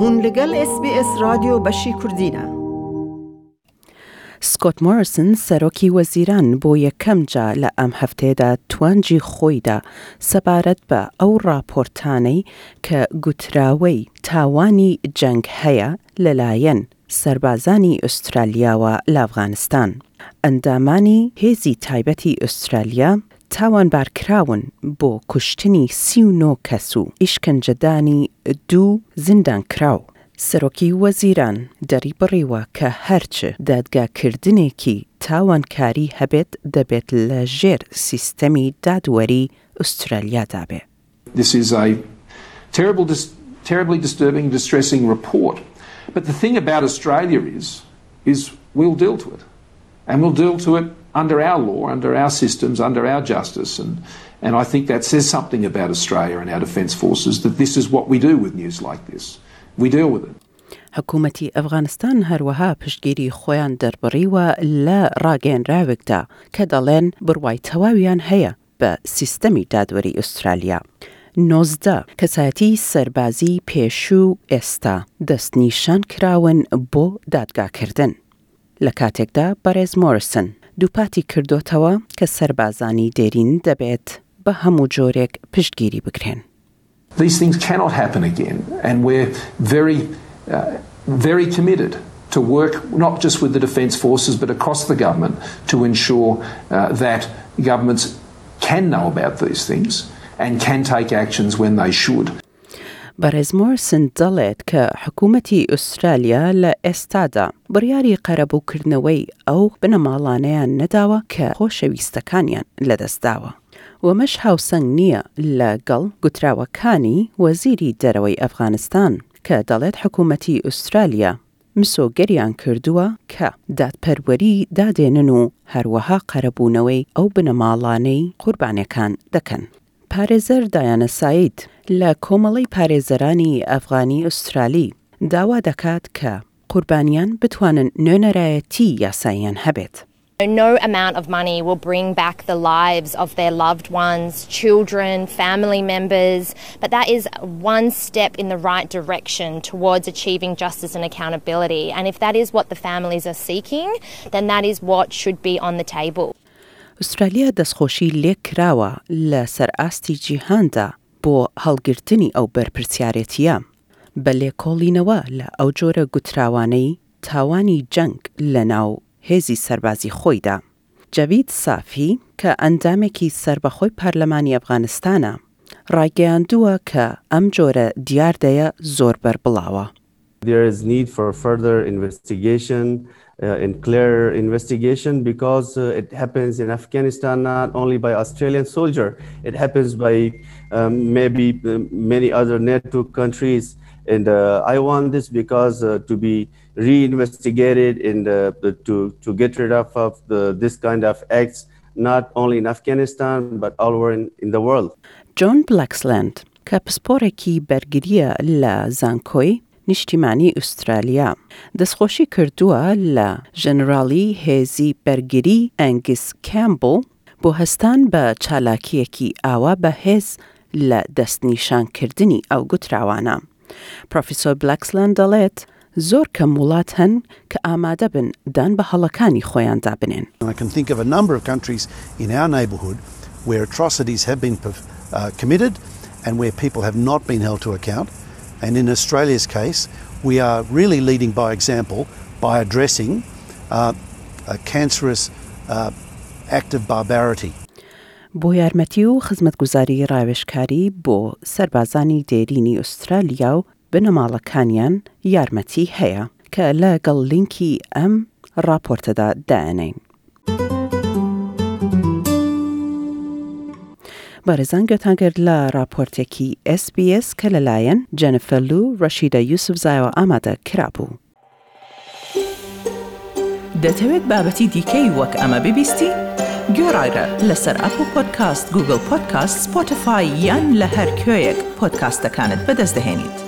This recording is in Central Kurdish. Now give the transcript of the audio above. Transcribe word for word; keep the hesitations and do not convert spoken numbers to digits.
بوون لەگەڵ اس بی اس رادیۆ بەشی کوردینە. سکۆت مۆریسن سەرۆکی وەزیران بۆ یەکەم جا لە ئەم هەفتەیەدا توانجی خۆیدا سەبارەت بە ئەو راپۆرتانەی کە گوتراوەی تاوانی جەنگ هەیە لەلایەن سەربازانی ئوسترالیاوە لە ئەفغانستان. ئەندامانی هێزی تایبەتی ئوسترالیا تاوانبارکراون بۆ کوشتنی سی و نۆ کەس و ئیشکەنجەدانی دوو زیندانکراو. سەرۆکی وەزیران دەری بڕیوە کە هەرچ دادگاکردنێکی تاوانکاری هەبێت دەبێت لە ژێر سیستەمی دادوەری ئوسترالیادا بێ. This is a terrible, dis- terribly disturbing, distressing report. But the thing about Australia is, is we'll deal to it. And we'll deal to it under our law, under our systems, under our justice. And, and I think that says something about Australia and our Defence Forces, that this is what we do with news like this. We deal with it. حکوومەتی ئەفغانستان هەروەها پشتگیری خۆیان دەربڕیوە لە ڕاگەیەنراوێکدا کە دەڵێن بڕوای تەواویان هەیە بە سیستەمی دادوەری ئوسترالیا. نۆزدە کەسایەتی سەربازی پێشوو ئێستا دەستنیشان کراون بۆ دادگاکردن. لە کاتێکدا بەڕێز مۆریسن دووپاتی کردوتەوە کە سەربازانی دێرین دەبێت بە هەموو جۆرێک پشتگیری بکرێن. These things cannot happen again, and we're very, uh, very committed to work not just with the Defence Forces but across the government to ensure uh, that governments can know about these things and can take actions when they should. بەڕێز مۆریسن دەڵێت کە حکوومەتی ئوسترالیا لە ئێستادا بڕیاری قەرەبووکردنەوەی ئەو بنەماڵانەیان نەداوە کە خۆشەویستەکانیان لەدەستداوە. وەمەش هاوسەنگ نییە لەگەڵ گوتراوەکانی وەزیری دەرەوەی ئەفغانستان کە دەڵێت حکوومەتی ئوسترالیا مسۆگەریان کردووە کە دادپەروەری دادێنن و هەروەها قەرەبوونەوەی ئەو بنەماڵانەی قوربانیەکان دەکەن. پارێزەر دایانە ساید لە کۆمەڵی پارێزەرانی ئەفغانی ئوسترالی داوا دەکات کە قوربانیان بتوانن نوێنەرایەتی یاساییان هەبێت. No amount of money will bring back the lives of their loved ones, children, family members, but that is one step in the right direction towards achieving justice and accountability. And if that is what the families are seeking, then that is what should be on the table. ئوسترالیا دەستخۆشی لێک کراوە لە سەرئاستی جیهاندا بۆ هەڵگرتنی ئەو بەرپرسیارەتیە بە لێکۆڵینەوە لە ئەو جۆرە گوتراوانەی تاوانی جەنگ لە ناو هێزی سەربازی خۆیدا. جەوید سافی کە ئەندامێکی سەربەخۆی پارلەمانی ئەفغانستانە ڕاگەیاندووە کە ئەم جۆرە دیاردەیە زۆر بەربڵاوە. There is need for further investigation uh, and clear investigation because uh, it happens in Afghanistan not only by Australian soldier, it happens by um, maybe uh, many other NATO countries. And uh, I want this because uh, to be reinvestigated and uh, to to get rid of, of the, this kind of acts not only in Afghanistan but all over in, in the world. John Blaxland کە پسپۆرێکی بەرگریە لە زانکۆی نیشتیمانی ئوسترالیا دەستخۆشی کردووە لە ژەنراڵی هێزی بەرگری ئەنگس کامبل بۆ هەستان بە چالاکیەکی ئاوا بە هێز لە دەستنیشانکردنی ئەو گوتراوانە. پرۆفیسۆر بلاکسلاند دەڵێت زۆر کەم وڵات هەن کە ئامادە بن دان بە هەڵەکانی خۆیاندا بنێن. I can think of a number of countries in our neighbourhood where atrocities have been uh, committed and where people have not been held to account. And in Australia's case, we are really leading by example by addressing uh, a cancerous uh, act of barbarity. بۆ یارمەتی و خزمەتگوزاری ڕاوێژکاری بۆ سەربازانی دێرینی ئوسترالیا و بنەماڵەکانیان یارمەتی هەیە کە لەگەڵ لینکی ئەم راپۆرتەدا دایانین. بەڕێزان گوێتانگرت لە راپۆرتێکی اس بی اس کە لەلایەن جەنیفەر لو ڕەشیدە یوسف زایەوە ئامادە کرابوو. دەتەوێت بابەتی دیکەی وەک ئەمە ببیستی؟ گۆڕایرە لەسەر ئەپڵ پۆدکاست، گوگڵ پۆدکاست، سپۆتیفای یان لە هەر کوێیەک پۆدکاستەکانت بەدەست دەهێنیت.